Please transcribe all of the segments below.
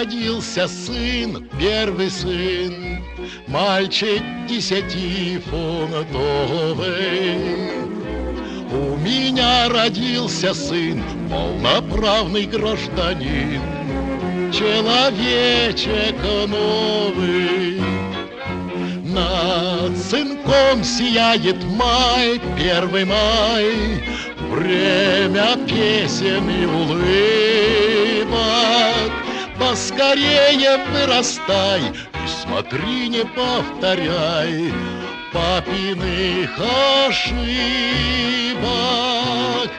родился сын, первый сын, мальчик 10-фунтовый. У меня родился сын, полноправный гражданин, человечек новый. Над сынком сияет май, 1 май, время песен и улыбок. Поскорее вырастай и смотри, не повторяй папиных ошибок.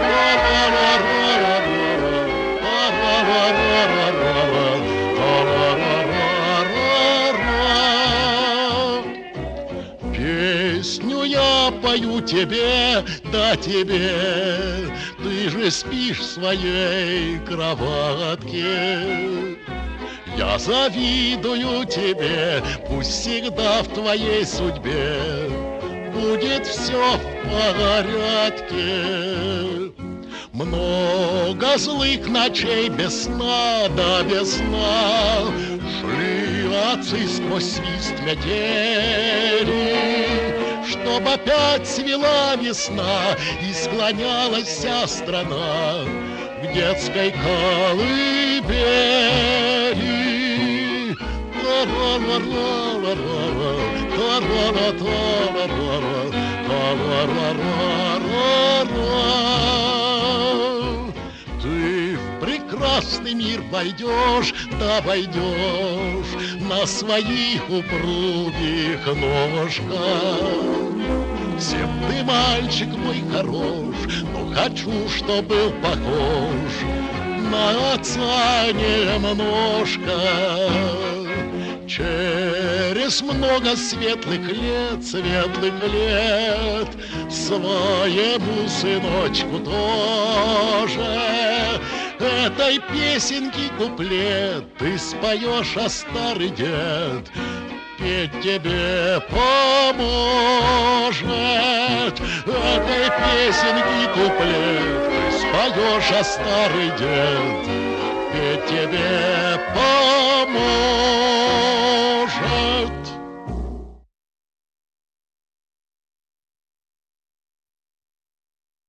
Песню я пою тебе, да тебе, ты же спишь в своей кроватке. Я завидую тебе, пусть всегда в твоей судьбе будет все в порядке. Много злых ночей без сна, да без сна, шли отцы сквозь свист метели, чтоб опять цвела весна и склонялась вся страна к детской колыбели. Ты в прекрасный мир войдешь, да войдешь на своих упругих ножках. Всем ты, мальчик мой, хорош, но хочу, чтоб был похож на отца немножко. Через много светлых лет, своему сыночку тоже этой песенки куплет ты споешь, а старый дед петь тебе поможет. Этой песенки куплет ты споешь, а старый дед петь тебе поможет.